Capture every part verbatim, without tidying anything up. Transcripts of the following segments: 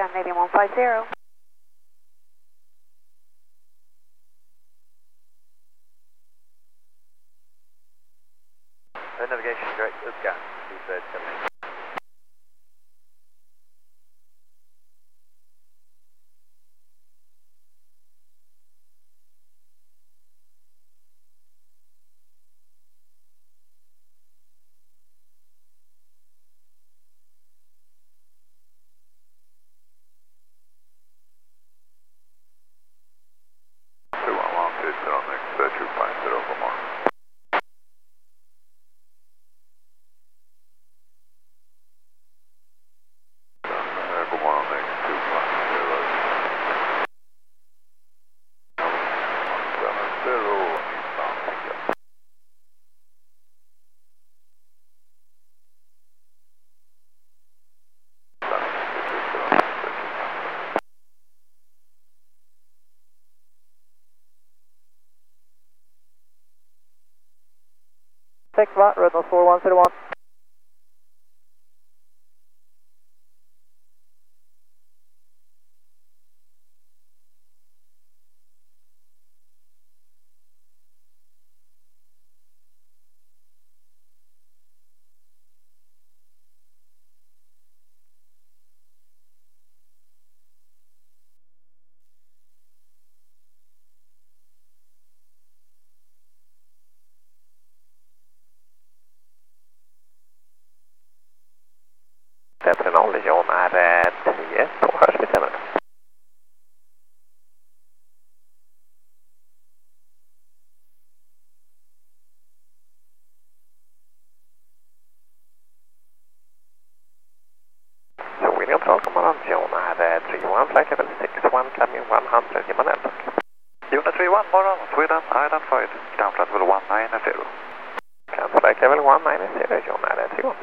Navy one five zero. The navigation direct Upga, two thirds coming in. two one one, please, on next uh, two five zero for more. Uh, god morgon, next two five zero. seven zero, eastbound, Sika. Six watt, red nose four one zero one. Peter noll, John är tio, då hörs vi senare. Så William Troll, god morgon, John är tre one, flight level six one, coming one hundred, ge man en tack. Unit three one, morgon, Sweden, identified, ground flight level one nine zero. Ground flight level one nine zero, John är tre one.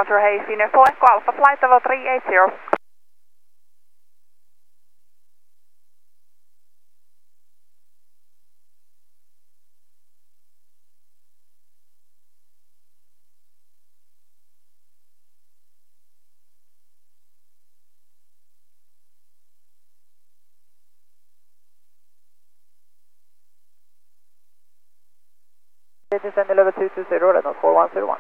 Roger, Hayes, Union four Echo Alpha, flight level three eight zero. Descend level two two zero, Renault four one zero one.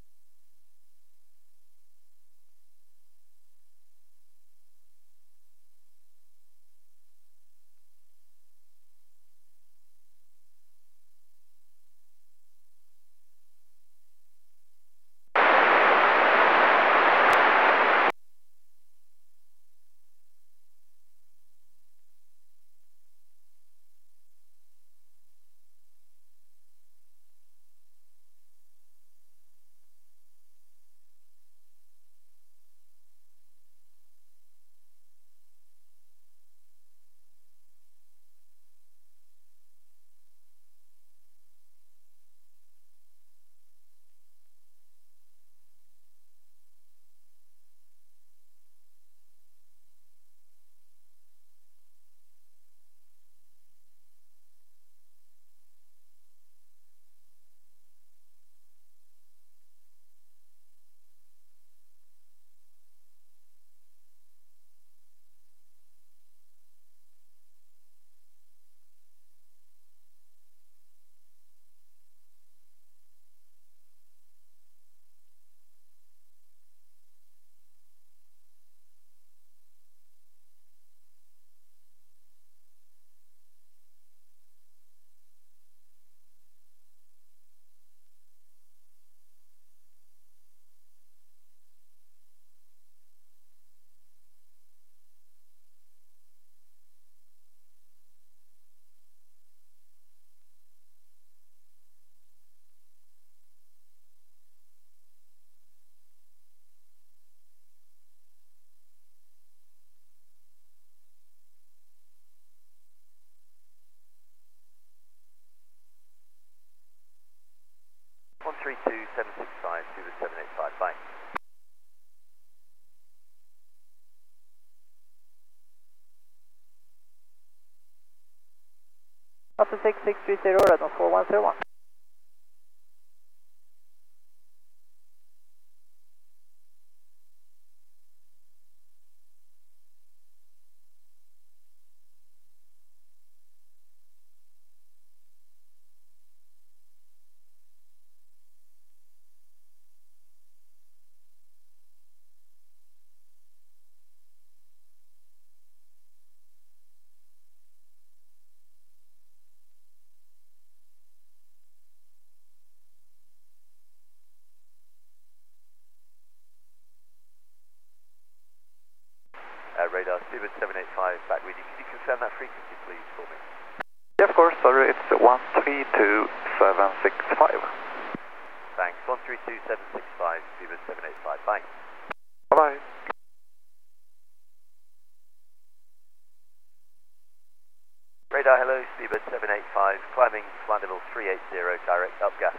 one three two seven six five, Zulu seven eight five, bye. After six six three zero, Renault four one zero one. Uh, radar, Seabird seven eight five, back with you. Can you confirm that frequency, please, for me? Yeah, of course, sorry, it's one three two seven six five. Thanks. one three two seven six five, Seabird seven eight five, bye. Bye-bye. Radar, hello, Seabird seven eight five, climbing flight level three eight zero, direct up gas.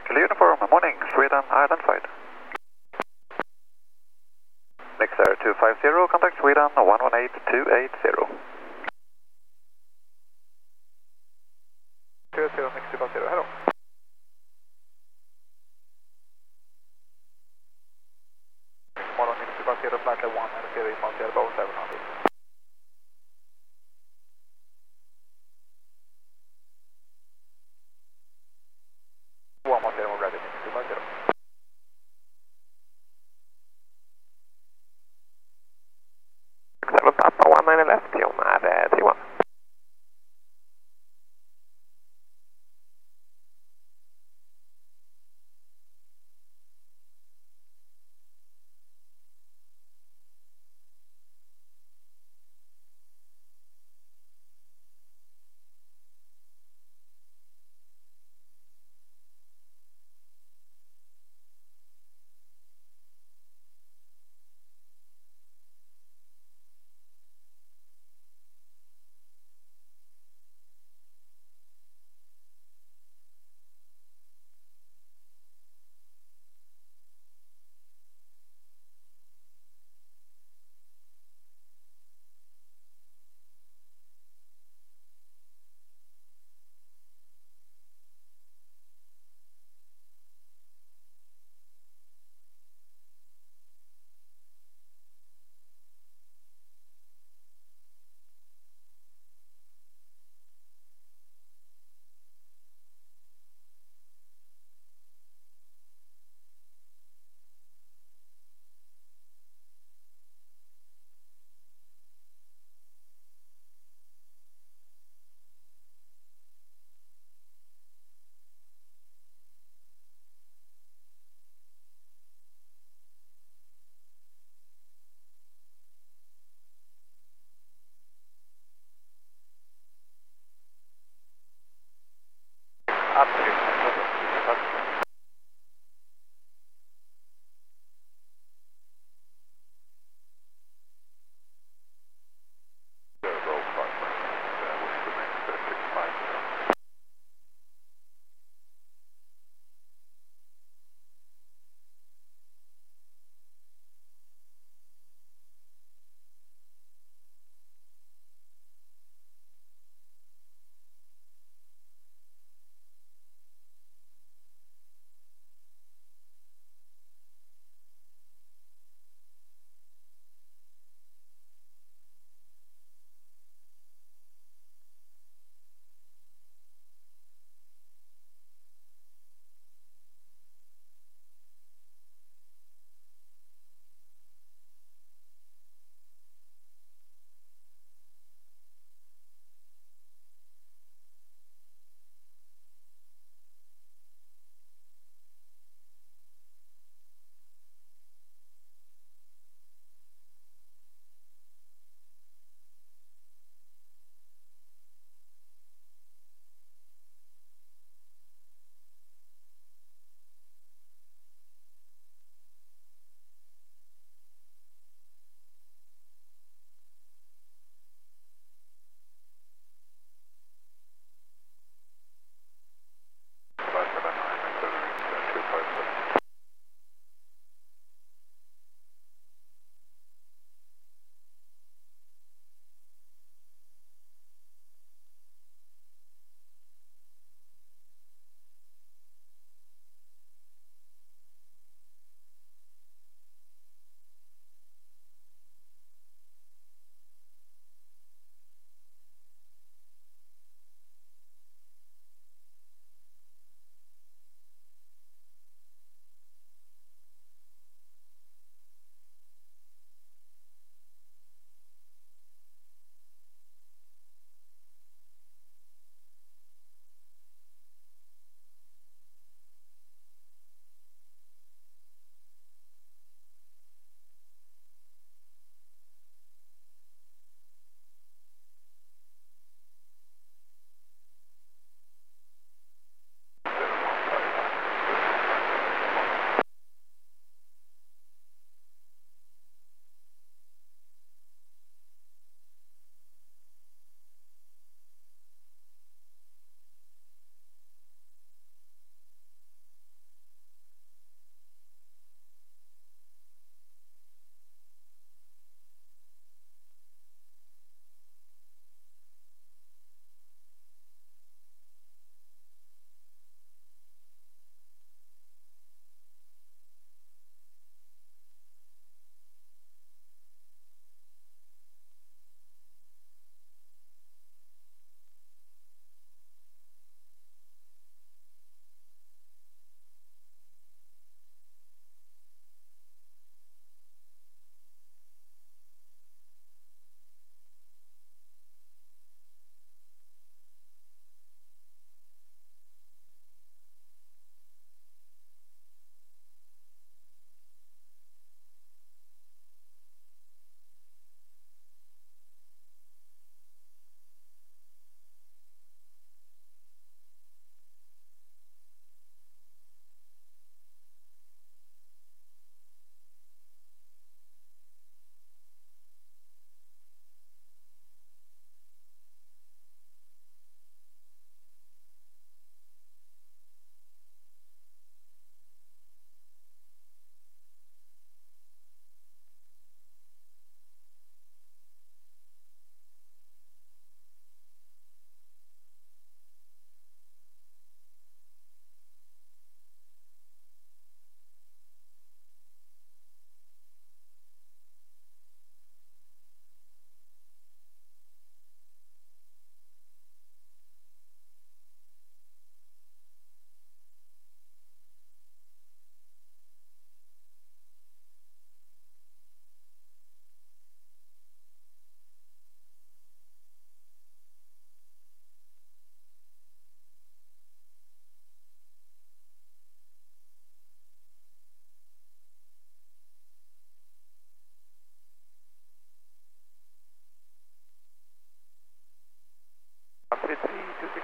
Kilo Uniform, morning, Sweden, Ireland five. Mixer two five zero, contact Sweden, one one eight two eight zero. two zero, mix two five zero, hello. Morgon, mix two five zero, flight level one nine zero, response here, Boeing seven hundred. one one zero, ready, mix two five zero. seven Papa, one nine left, Jomar, uh, three one.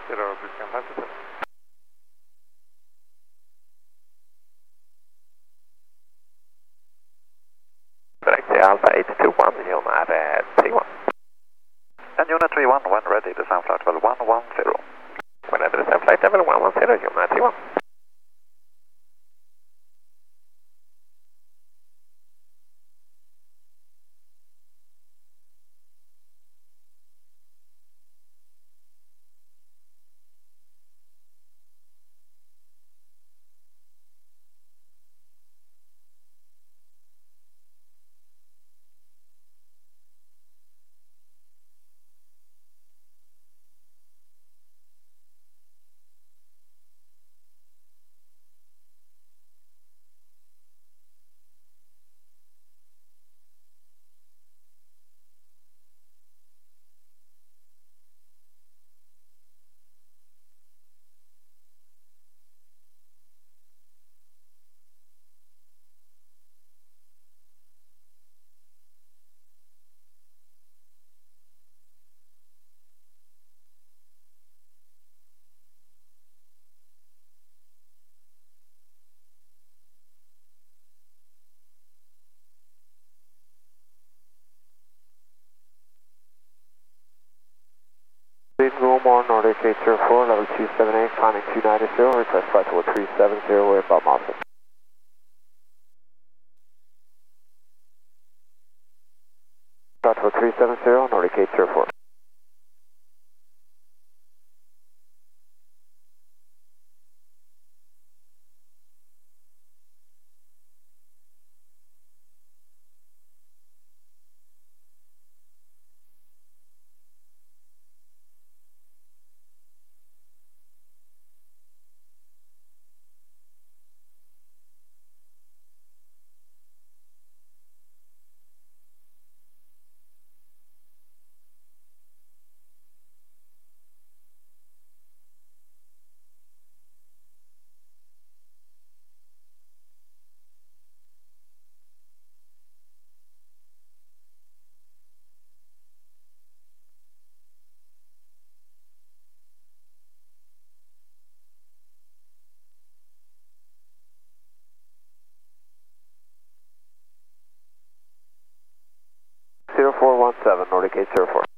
zero, Brisbane five two seven. Direct till Alpha eight two one, Jonar three one. And unit three one, when ready, descend flight level one one zero. Whenever descend flight level one one zero, Jonar three one. Romar Nordic eight zero four, level two seven eight, climbing two ninety, request flight level three seven zero, way above Mountain. Flight level three seven zero, Nordic eight zero four. zero four one seven, Nordic eight zero four.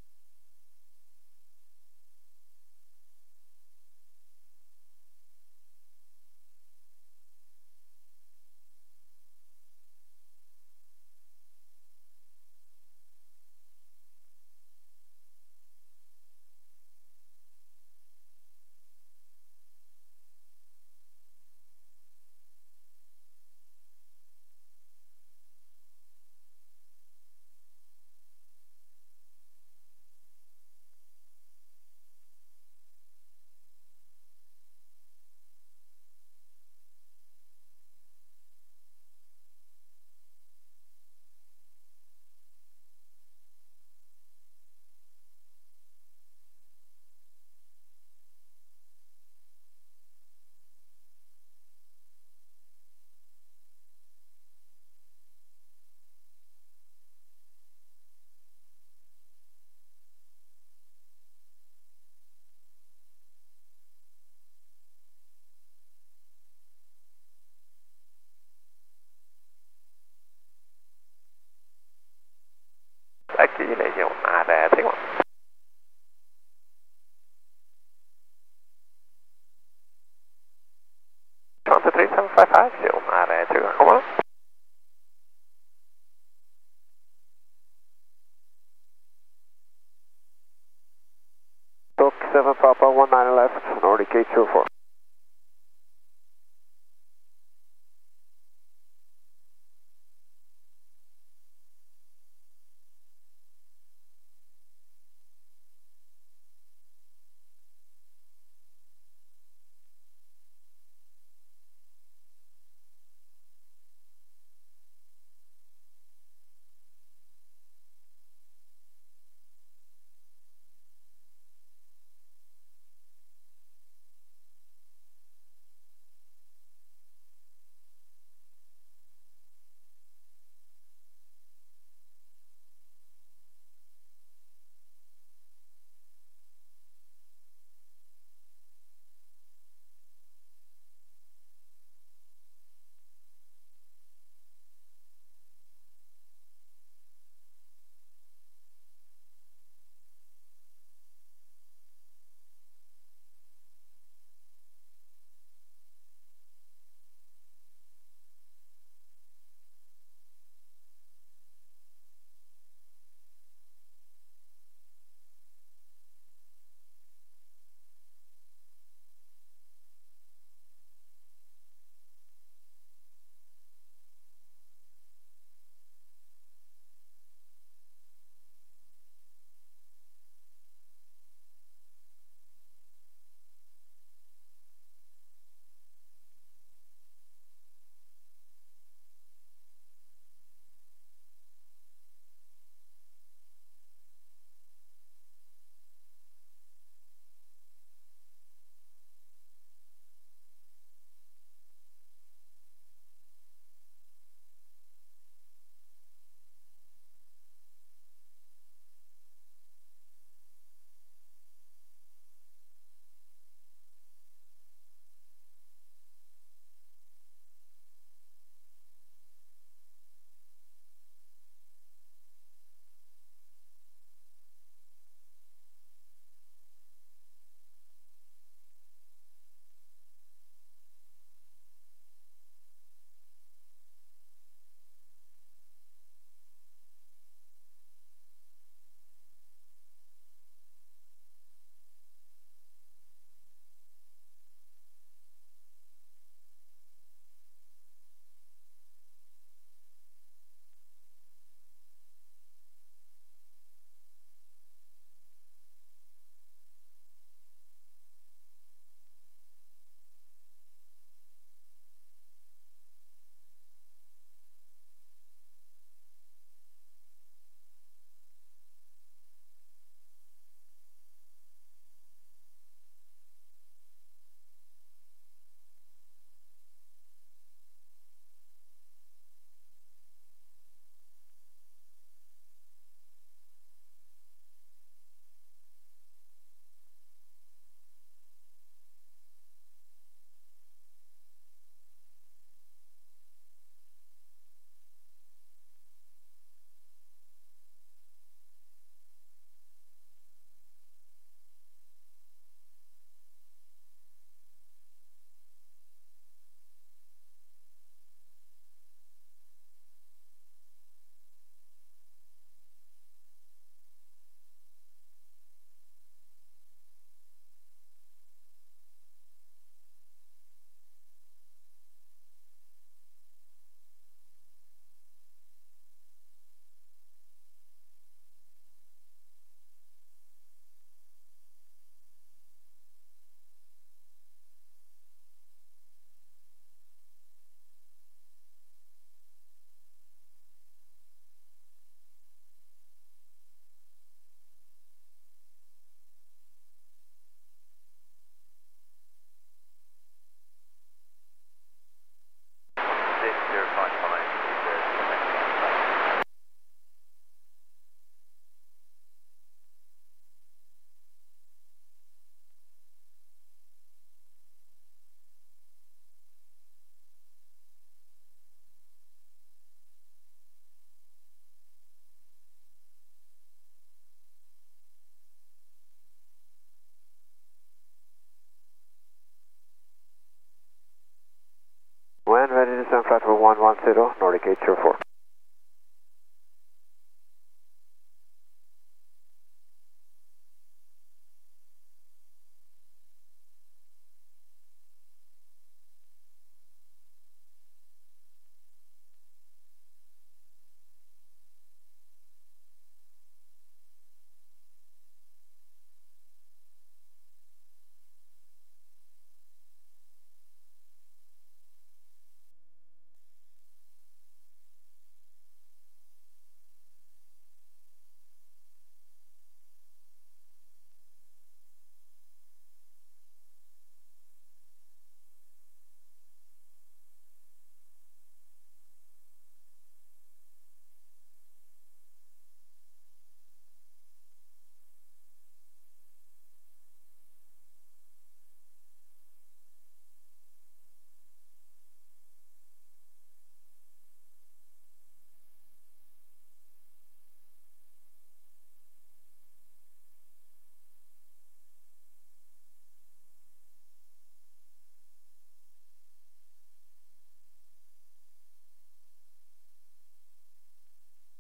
one one zero, Nordic eight zero four.